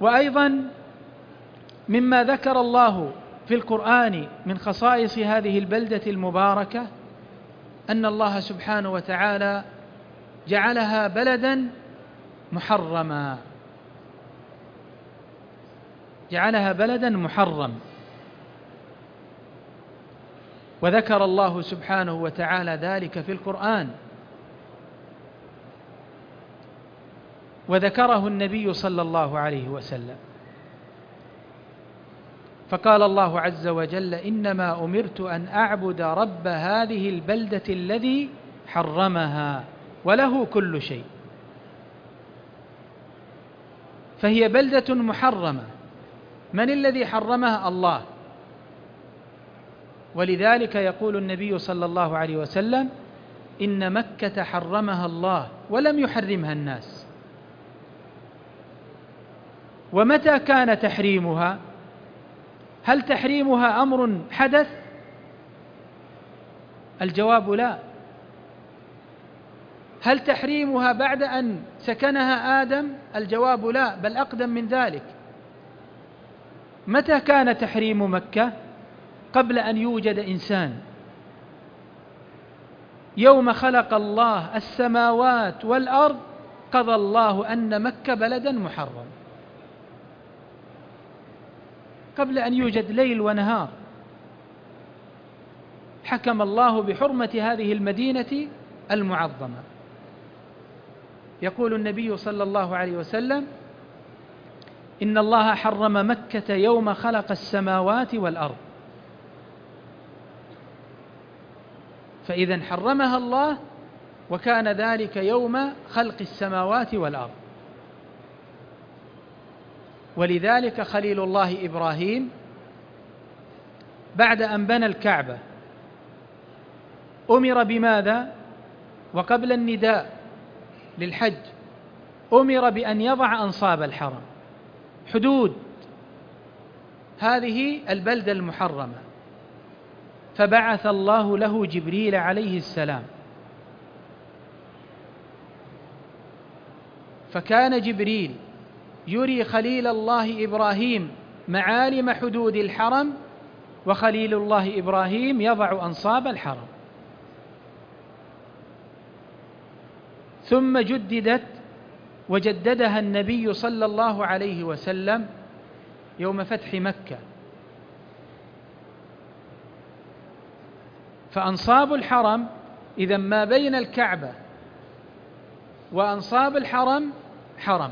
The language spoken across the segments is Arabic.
وأيضا مما ذكر الله في القرآن من خصائص هذه البلدة المباركة أن الله سبحانه وتعالى جعلها بلدا محرما، جعلها بلدا محرم. وذكر الله سبحانه وتعالى ذلك في القرآن، وذكره النبي صلى الله عليه وسلم، فقال الله عز وجل: إنما أمرت أن أعبد رب هذه البلدة الذي حرمها وله كل شيء. فهي بلدة محرمة. من الذي حرمها؟ الله. ولذلك يقول النبي صلى الله عليه وسلم: إن مكة حرمها الله ولم يحرمها الناس. ومتى كان تحريمها؟ هل تحريمها أمر حدث؟ الجواب لا. هل تحريمها بعد أن سكنها آدم؟ الجواب لا، بل أقدم من ذلك. متى كان تحريم مكة؟ قبل أن يوجد إنسان. يوم خلق الله السماوات والأرض قضى الله أن مكة بلدا محرم، قبل أن يوجد ليل ونهار حكم الله بحرمة هذه المدينة المعظمة. يقول النبي صلى الله عليه وسلم: إن الله حرم مكة يوم خلق السماوات والأرض. فإذا حرمها الله، وكان ذلك يوم خلق السماوات والأرض. ولذلك خليل الله إبراهيم بعد أن بنى الكعبة أمر بماذا؟ وقبل النداء للحج أمر بأن يضع أنصاب الحرم، حدود هذه البلدة المحرمة. فبعث الله له جبريل عليه السلام، فكان جبريل يري خليل الله إبراهيم معالم حدود الحرم، وخليل الله إبراهيم يضع أنصاب الحرم. ثم جددت وجددها النبي صلى الله عليه وسلم يوم فتح مكة. فأنصاب الحرم إذا ما بين الكعبة وأنصاب الحرم حرم،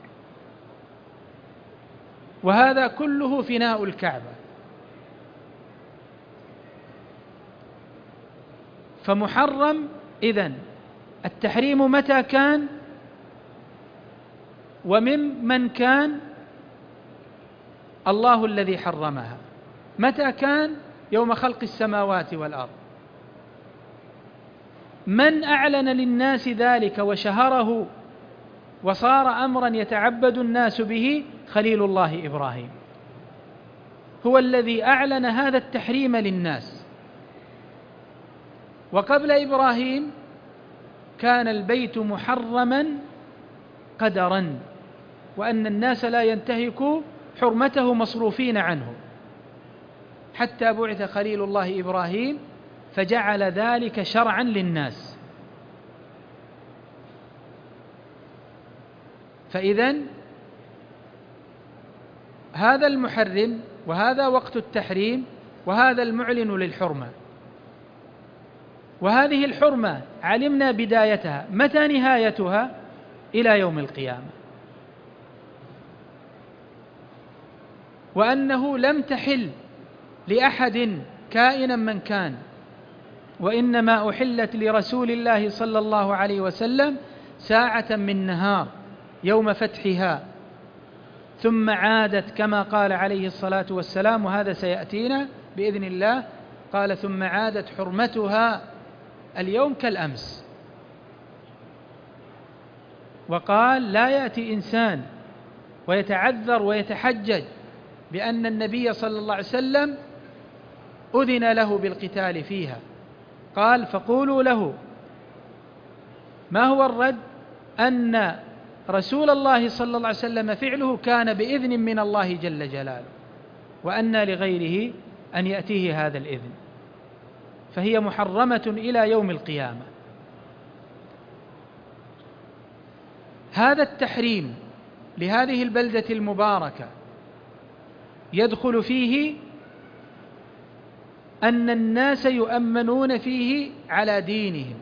وهذا كله فناء الكعبة. فمحرم إذن التحريم متى كان وممن كان؟ الله الذي حرمها. متى كان؟ يوم خلق السماوات والأرض. من أعلن للناس ذلك وشهره وصار أمرا يتعبد الناس به؟ خليل الله إبراهيم، هو الذي أعلن هذا التحريم للناس. وقبل إبراهيم كان البيت محرما قدرا، وأن الناس لا ينتهكوا حرمته مصروفين عنه، حتى بعث خليل الله إبراهيم فجعل ذلك شرعا للناس. فإذن هذا المحرم، وهذا وقت التحريم، وهذا المعلن للحرمة. وهذه الحرمة علمنا بدايتها، متى نهايتها؟ إلى يوم القيامة. وأنه لم تحل لأحد كائنا من كان، وإنما أحلت لرسول الله صلى الله عليه وسلم ساعة من نهار يوم فتحها، ثم عادت كما قال عليه الصلاة والسلام، وهذا سيأتينا بإذن الله، قال: ثم عادت حرمتها اليوم كالأمس. وقال: لا يأتي إنسان ويتعذر ويتحجج بأن النبي صلى الله عليه وسلم أذن له بالقتال فيها. قال: فقولوا له. ما هو الرد؟ أن رسول الله صلى الله عليه وسلم فعله كان بإذن من الله جل جلاله، وأن لغيره أن يأتيه هذا الإذن، فهي محرمة إلى يوم القيامة. هذا التحريم لهذه البلدة المباركة يدخل فيه أن الناس يؤمنون فيه على دينهم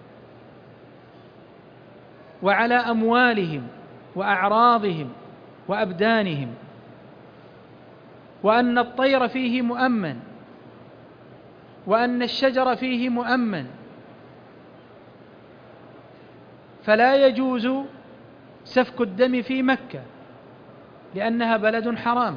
وعلى أموالهم وأعراضهم وأبدانهم، وأن الطير فيه مؤمن، وأن الشجر فيه مؤمن، فلا يجوز سفك الدم في مكة لأنها بلد حرام،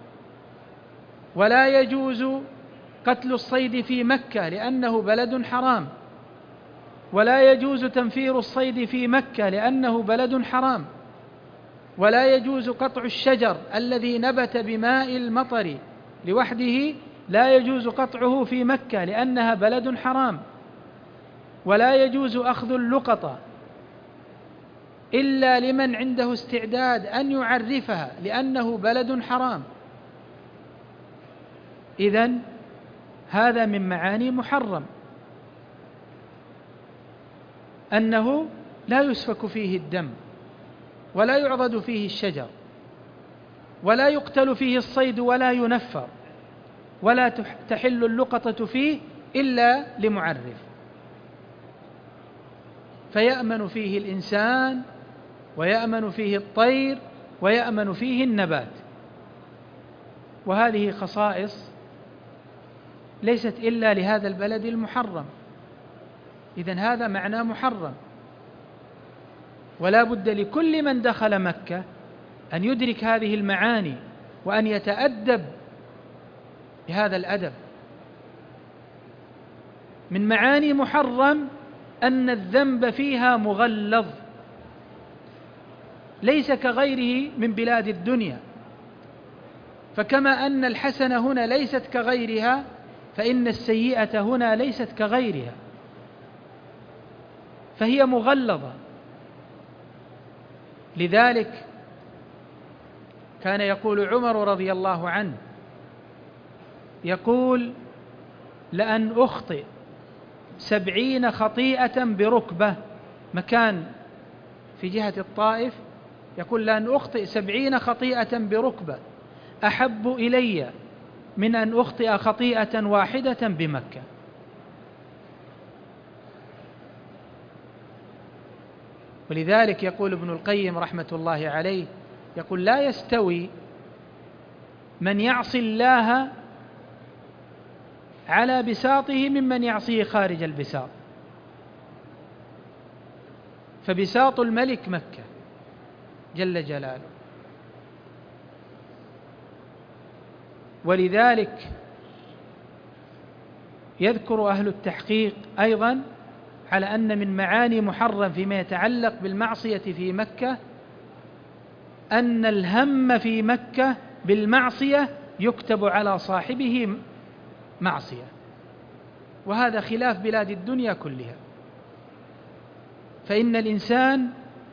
ولا يجوز قتل الصيد في مكة لأنه بلد حرام، ولا يجوز تنفير الصيد في مكة لأنه بلد حرام، ولا يجوز قطع الشجر الذي نبت بماء المطر لوحده، لا يجوز قطعه في مكة لأنها بلد حرام، ولا يجوز أخذ اللقطة إلا لمن عنده استعداد أن يعرفها لأنه بلد حرام. إذن هذا من معاني محرم، أنه لا يسفك فيه الدم، ولا يعضد فيه الشجر، ولا يقتل فيه الصيد، ولا ينفر، ولا تحل اللقطة فيه إلا لمعرف، فيأمن فيه الإنسان، ويأمن فيه الطير، ويأمن فيه النبات. وهذه خصائص ليست إلا لهذا البلد المحرم. إذن هذا معنى محرم، ولا بد لكل من دخل مكة أن يدرك هذه المعاني وأن يتأدب بهذا الأدب. من معاني محرم أن الذنب فيها مغلظ، ليس كغيره من بلاد الدنيا، فكما أن الحسنة هنا ليست كغيرها، فإن السيئة هنا ليست كغيرها، فهي مغلظة. لذلك كان يقول عمر رضي الله عنه، يقول: لأن أخطئ 70 خطيئة بركبة، مكان في جهة الطائف، يقول: لأن أخطئ 70 خطيئة بركبة أحب إلي من أن أخطئ خطيئة واحدة بمكة. ولذلك يقول ابن القيم رحمة الله عليه، يقول: لا يستوي من يعصي الله على بساطه ممن يعصيه خارج البساط، فبساط الملك مكة جل جلاله. ولذلك يذكر أهل التحقيق أيضا على أن من معاني محرم فيما يتعلق بالمعصية في مكة أن الهم في مكة بالمعصية يكتب على صاحبه معصية، وهذا خلاف بلاد الدنيا كلها. فإن الإنسان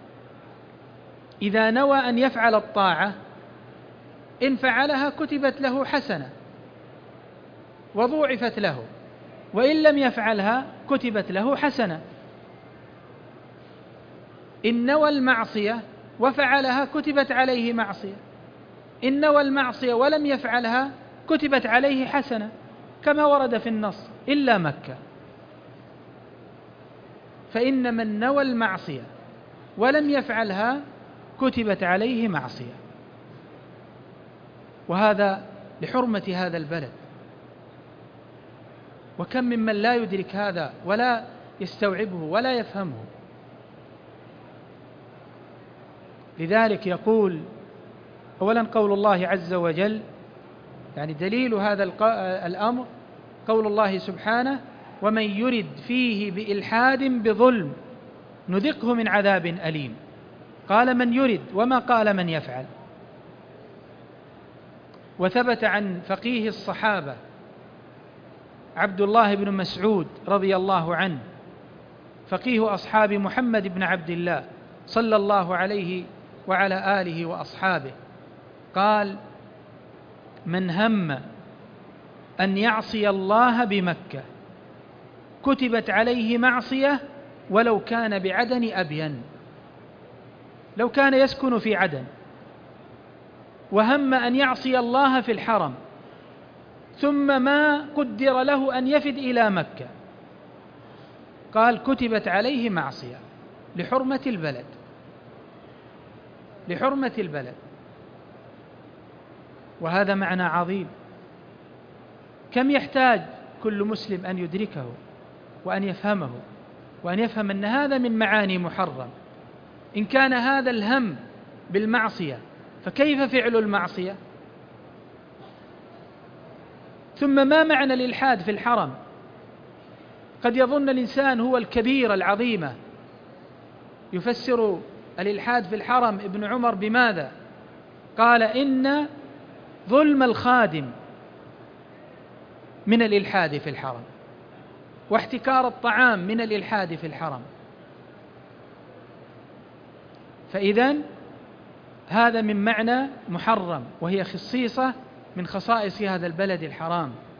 إذا نوى أن يفعل الطاعة إن فعلها كتبت له حسنة وضوعفت له، وإن لم يفعلها كتبت له حسنة. إن نوى المعصية وفعلها كتبت عليه معصية، إن نوى المعصية ولم يفعلها كتبت عليه حسنة، كما ورد في النص: إلا مكة، فإن من نوى المعصية ولم يفعلها كتبت عليه معصية. وهذا لحرمة هذا البلد. وكم ممن لا يدرك هذا ولا يستوعبه ولا يفهمه. لذلك يقول: أولا قول الله عز وجل، يعني دليل هذا الأمر قول الله سبحانه: ومن يرد فيه بإلحاد بظلم نذقه من عذاب أليم. قال من يرد وما قال من يفعل. وثبت عن فقيه الصحابة عبد الله بن مسعود رضي الله عنه، فقيه أصحاب محمد بن عبد الله، صلى الله عليه وعلى آله وأصحابه، قال: من هم أن يعصي الله بمكة كتبت عليه معصية ولو كان بعدن أبين. لو كان يسكن في عدن وهم أن يعصي الله في الحرم ثم ما قدر له أن يفد إلى مكة، قال: كتبت عليه معصية لحرمة البلد، لحرمة البلد. وهذا معنى عظيم، كم يحتاج كل مسلم أن يدركه وأن يفهمه، وأن يفهم أن هذا من معاني محرم. إن كان هذا الهم بالمعصية فكيف فعل المعصية؟ ثم ما معنى الإلحاد في الحرم؟ قد يظن الإنسان هو الكبيرة العظيمة. يفسر الإلحاد في الحرم ابن عمر بماذا؟ قال: إن ظلم الخادم من الإلحاد في الحرم، واحتكار الطعام من الإلحاد في الحرم. فإذن هذا من معنى محرم، وهي خصيصة من خصائص هذا البلد الحرام.